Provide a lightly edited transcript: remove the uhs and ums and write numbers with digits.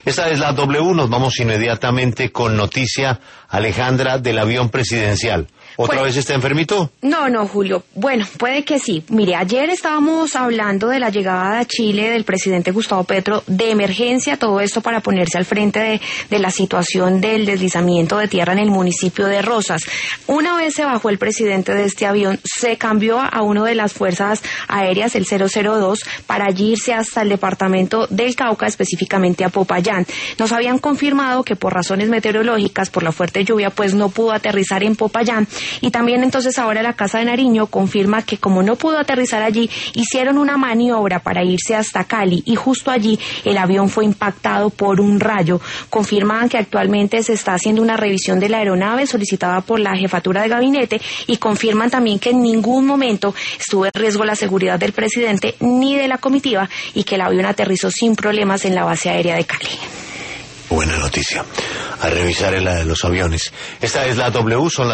Esta es la W, nos vamos inmediatamente con noticia, Alejandra, del avión presidencial. ¿Otra vez está enfermito? No, Julio. Bueno, puede que sí. Mire, ayer estábamos hablando de la llegada a Chile del presidente Gustavo Petro de emergencia, todo esto para ponerse al frente de la situación del deslizamiento de tierra en el municipio de Rosas. Una vez se bajó el presidente de este avión, se cambió a uno de las fuerzas aéreas, el 002, para allí irse hasta el departamento del Cauca, específicamente a Popayán. Nos habían confirmado que por razones meteorológicas, por la fuerte lluvia, pues no pudo aterrizar en Popayán. Y también entonces ahora la Casa de Nariño confirma que como no pudo aterrizar allí, hicieron una maniobra para irse hasta Cali y justo allí el avión fue impactado por un rayo. Confirman que actualmente se está haciendo una revisión de la aeronave solicitada por la jefatura de gabinete y confirman también que en ningún momento estuvo en riesgo la seguridad del presidente ni de la comitiva y que el avión aterrizó sin problemas en la base aérea de Cali. Buena noticia. A revisar los aviones. Esta es la W, son las